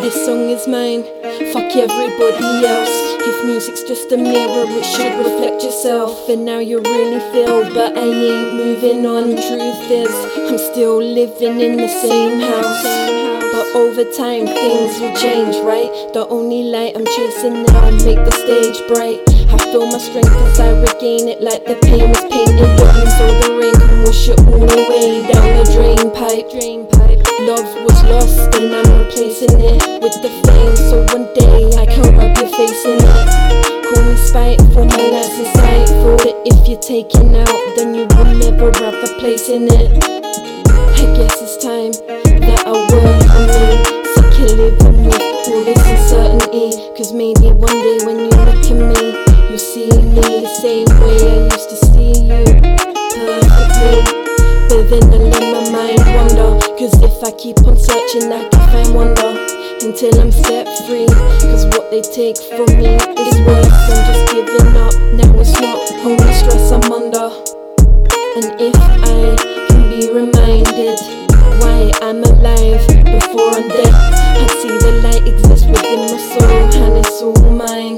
This song is mine, fuck everybody else. If music's just a mirror, it should reflect yourself. And now you really feel, but I ain't moving on. Truth is, I'm still living in the same house. But over time things will change, right? The only light I'm chasing now make the stage bright. I feel my strength as I regain it, like the pain was painted on, so the rain can wash it all away down the drain pipe. Love was lost and I'm replacing it with the flame, so one day I can rub your face in it. Call me spiteful, my life's insightful, that if you're taken out then you will never have a place in it. I guess it's time that I work on me, sick of living with all this uncertainty. Cause maybe one day when you look at me, you'll see me the same way I used to see you, perfectly. But then I let my mind wander, cause if I keep on searching I can find wonder until I'm set free. Cause what they take from me is worse than just giving up. Now it's not only stress I'm under. And if I can be reminded why I'm alive before I'm dead, I'd see the light exist within my soul, and it's all mine.